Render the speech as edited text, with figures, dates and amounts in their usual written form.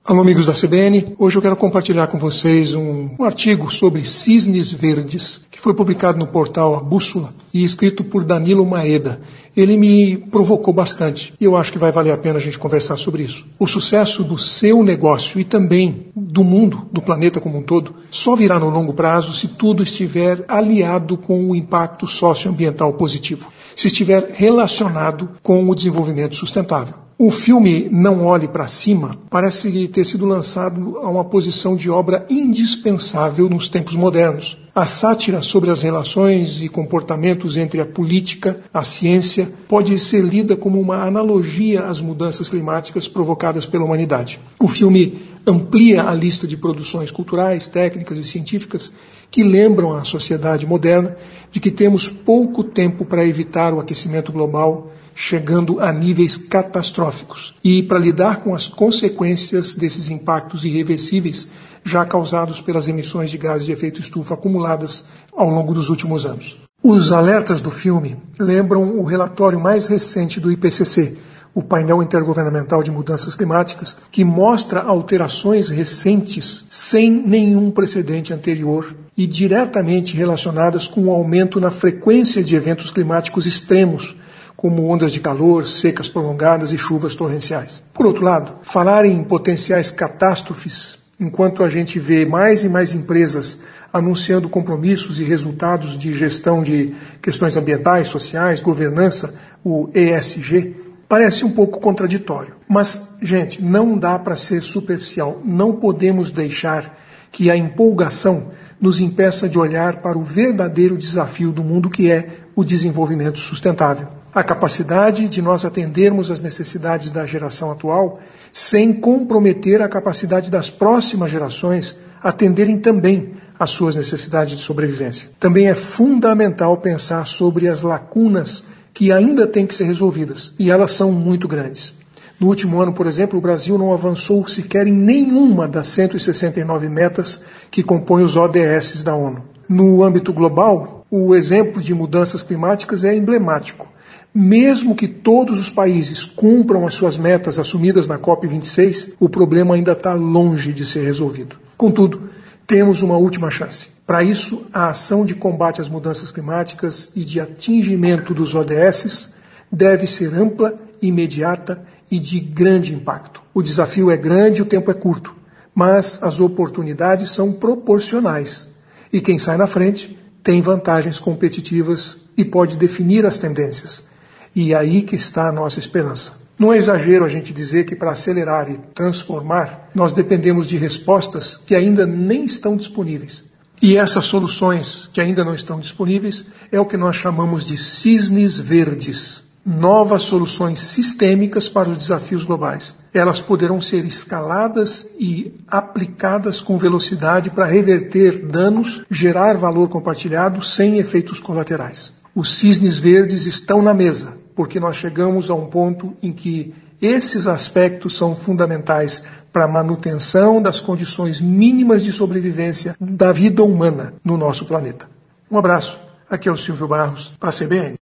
Alô, amigos da CBN. Hoje eu quero compartilhar com vocês um artigo sobre cisnes verdes, que foi publicado no portal A Bússola e escrito por Danilo Maeda. Ele me provocou bastante e eu acho que vai valer a pena a gente conversar sobre isso. O sucesso do seu negócio e também do mundo, do planeta como um todo, só virá no longo prazo se tudo estiver aliado com o impacto socioambiental positivo, se estiver relacionado com o desenvolvimento sustentável. O filme Não Olhe para Cima parece ter sido lançado a uma posição de obra indispensável nos tempos modernos. A sátira sobre as relações e comportamentos entre a política, a ciência, pode ser lida como uma analogia às mudanças climáticas provocadas pela humanidade. O filme amplia a lista de produções culturais, técnicas e científicas que lembram à sociedade moderna de que temos pouco tempo para evitar o aquecimento global, chegando a níveis catastróficos, e para lidar com as consequências desses impactos irreversíveis já causados pelas emissões de gases de efeito estufa acumuladas ao longo dos últimos anos. Os alertas do filme lembram o relatório mais recente do IPCC, o painel intergovernamental de mudanças climáticas, que mostra alterações recentes sem nenhum precedente anterior e diretamente relacionadas com o aumento na frequência de eventos climáticos extremos, como ondas de calor, secas prolongadas e chuvas torrenciais. Por outro lado, falar em potenciais catástrofes, enquanto a gente vê mais e mais empresas anunciando compromissos e resultados de gestão de questões ambientais, sociais, governança, o ESG, parece um pouco contraditório. Mas, gente, não dá para ser superficial. Não podemos deixar que a empolgação nos impeça de olhar para o verdadeiro desafio do mundo, que é o desenvolvimento sustentável. A capacidade de nós atendermos às necessidades da geração atual sem comprometer a capacidade das próximas gerações atenderem também às suas necessidades de sobrevivência. Também é fundamental pensar sobre as lacunas que ainda têm que ser resolvidas, e elas são muito grandes. No último ano, por exemplo, o Brasil não avançou sequer em nenhuma das 169 metas que compõem os ODS da ONU. No âmbito global, o exemplo de mudanças climáticas é emblemático. Mesmo que todos os países cumpram as suas metas assumidas na COP26, o problema ainda está longe de ser resolvido. Contudo, temos uma última chance. Para isso, a ação de combate às mudanças climáticas e de atingimento dos ODS deve ser ampla, imediata e de grande impacto. O desafio é grande e o tempo é curto, mas as oportunidades são proporcionais. E quem sai na frente tem vantagens competitivas e pode definir as tendências. E é aí que está a nossa esperança. Não é exagero a gente dizer que para acelerar e transformar, nós dependemos de respostas que ainda nem estão disponíveis. E essas soluções que ainda não estão disponíveis é o que nós chamamos de cisnes verdes. Novas soluções sistêmicas para os desafios globais. Elas poderão ser escaladas e aplicadas com velocidade para reverter danos, gerar valor compartilhado sem efeitos colaterais. Os cisnes verdes estão na mesa, porque nós chegamos a um ponto em que esses aspectos são fundamentais para a manutenção das condições mínimas de sobrevivência da vida humana no nosso planeta. Um abraço, aqui é o Silvio Barros, para a CBN.